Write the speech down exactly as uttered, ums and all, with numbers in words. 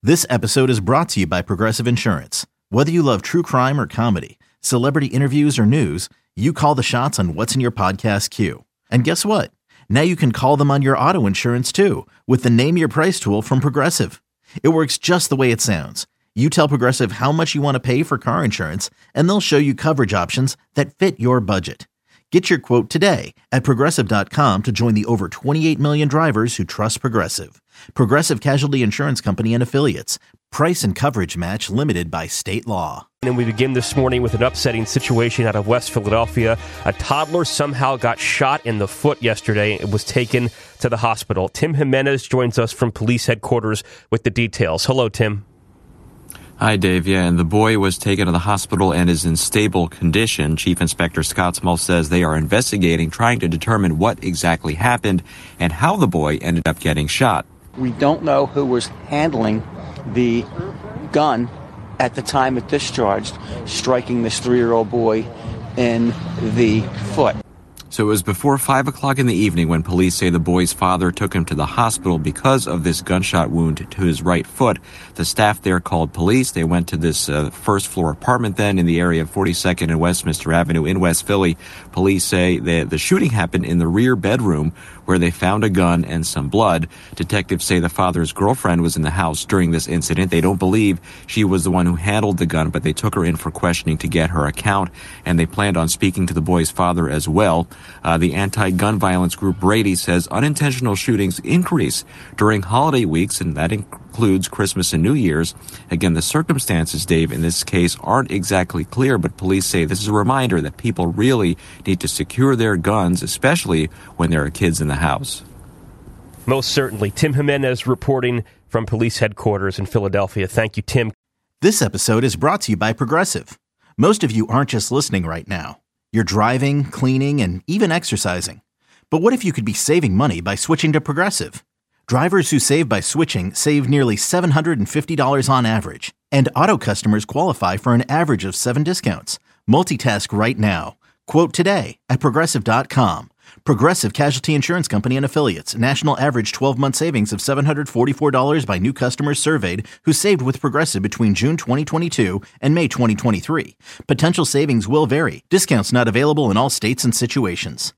This episode is brought to you by Progressive Insurance. Whether you love true crime or comedy, celebrity interviews or news, you call the shots on what's in your podcast queue. And guess what? Now you can call them on your auto insurance too with the Name Your Price tool from Progressive. It works just the way it sounds. You tell Progressive how much you want to pay for car insurance, and they'll show you coverage options that fit your budget. Get your quote today at Progressive dot com to join the over twenty-eight million drivers who trust Progressive. Progressive Casualty Insurance Company and Affiliates. Price and coverage match limited by state law. And we begin this morning with an upsetting situation out of West Philadelphia. A toddler somehow got shot in the foot yesterday and was taken to the hospital. Tim Jimenez joins us from police headquarters with the details. Hello, Tim. Hi, Dave. Yeah, and the boy was taken to the hospital and is in stable condition. Chief Inspector Scott Small says they are investigating, trying to determine what exactly happened and how the boy ended up getting shot. We don't know who was handling the gun at the time it discharged, striking this three-year-old boy in the foot. So it was before five o'clock in the evening when police say the boy's father took him to the hospital because of this gunshot wound to his right foot. The staff there called police. They went to this uh, first-floor apartment then in the area of forty-second and Westminster Avenue in West Philly. Police say that the shooting happened in the rear bedroom where they found a gun and some blood. Detectives say the father's girlfriend was in the house during this incident. They don't believe she was the one who handled the gun, but they took her in for questioning to get her account, and they planned on speaking to the boy's father as well. Uh, the anti-gun violence group Brady says unintentional shootings increase during holiday weeks, and that includes Christmas and New Year's. Again, the circumstances, Dave, in this case aren't exactly clear, but police say this is a reminder that people really need to secure their guns, especially when there are kids in the house. Most certainly. Tim Jimenez reporting from police headquarters in Philadelphia. Thank you, Tim. This episode is brought to you by Progressive. Most of you aren't just listening right now. You're driving, cleaning, and even exercising. But what if you could be saving money by switching to Progressive? Drivers who save by switching save nearly seven hundred fifty dollars on average. And auto customers qualify for an average of seven discounts. Multitask right now. Quote today at Progressive dot com. Progressive Casualty Insurance Company and Affiliates. National average twelve-month savings of seven hundred forty-four dollars by new customers surveyed who saved with Progressive between June twenty twenty-two and May twenty twenty-three. Potential savings will vary. Discounts not available in all states and situations.